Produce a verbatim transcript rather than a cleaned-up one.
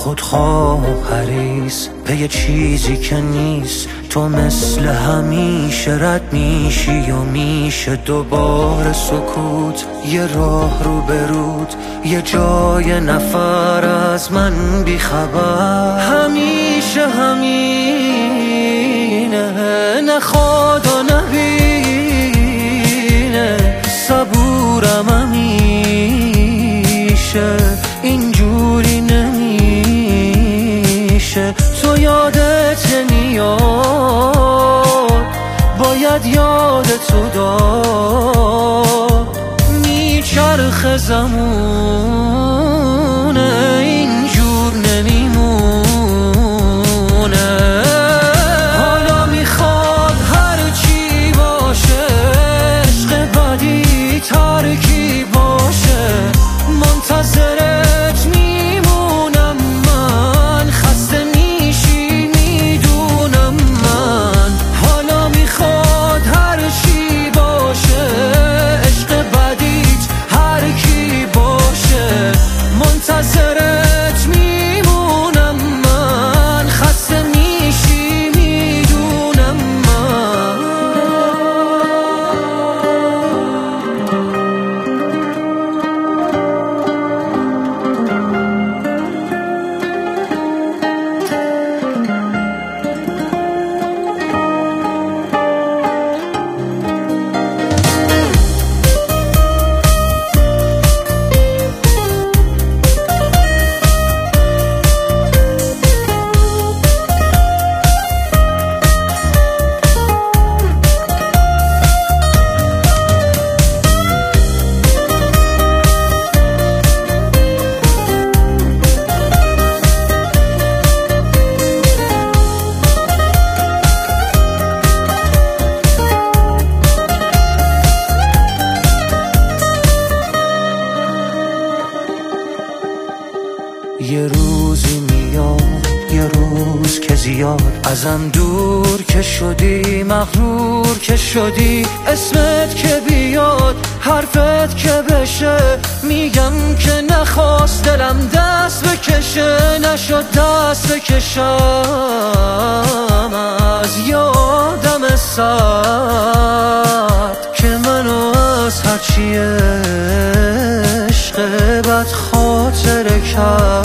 خودخواه و حریص به یه چیزی که نیست. تو مثل همیشه رد میشی و میشه دوباره سکوت. یه راه رو برود، یه جای نفر از من بیخبر. همیشه همینه، نخواد و نبینه. صبورم همیشه، اینجوری نمیشه. تو یادت نمیاد، باید یادتو داد. میچرخه زمونه، اینجور نمیمونه. حالا میخواد هرچی باشه، عشق بدی ترکی باشه. منتظرت میمونم من، خسته میشی میدونم من. حالا میخواد هرچی باشه، عشق بدیت هر کی باشه. منتظرت میمونم من، خسته میشی میدونم من. یه روزی میاد، یه روز که زیاد ازم دور که شدی، مغرور که شدی. اسمت که بیاد، حرفت که بشه، میگم که نخواست دلم دست بکشه. نشد دست بکشم از یادم سرد که منو از هرچی عشق بد خاطره کرد.